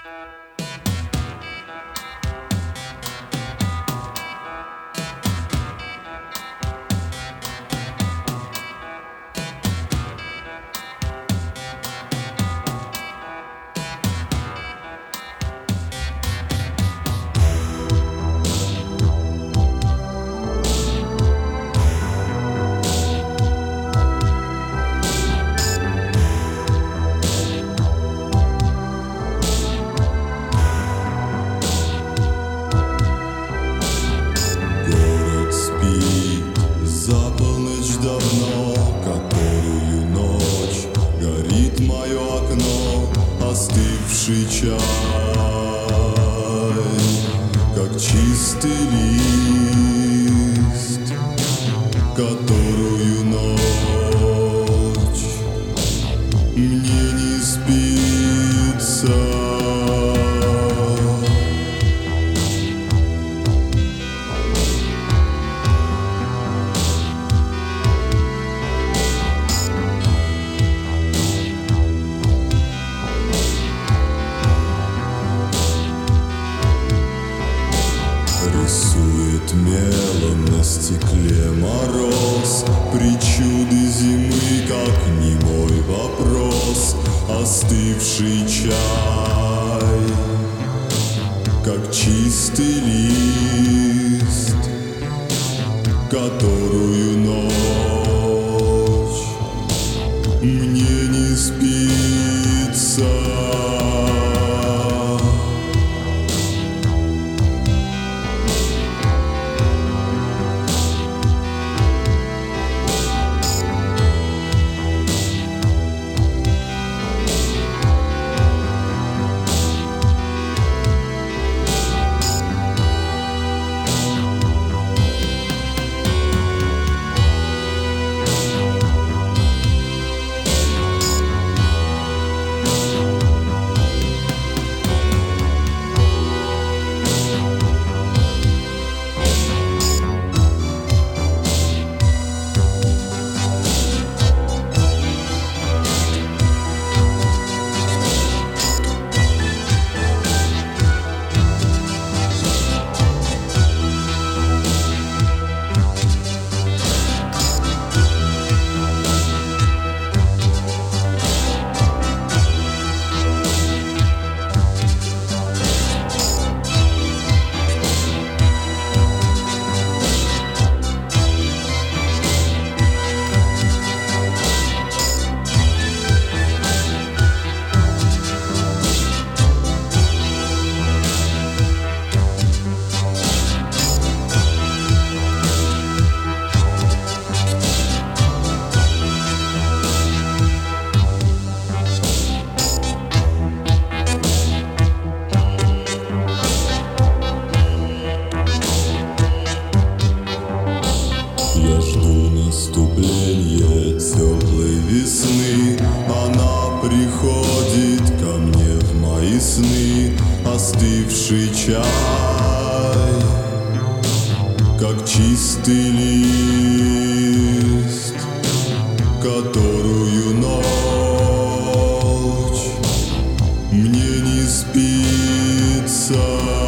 За полночь давно, которую ночь горит мое окно, остывший чай, как чистый лист, которую ночь мне не спится. Рисует мелом на стекле мороз, причуды зимы, как немой вопрос. Остывший чай, как чистый лист, которую ночь мне не спится. Я жду наступления теплой весны, она приходит ко мне в мои сны. Остывший чай, как чистый лист, которую ночь мне не спится.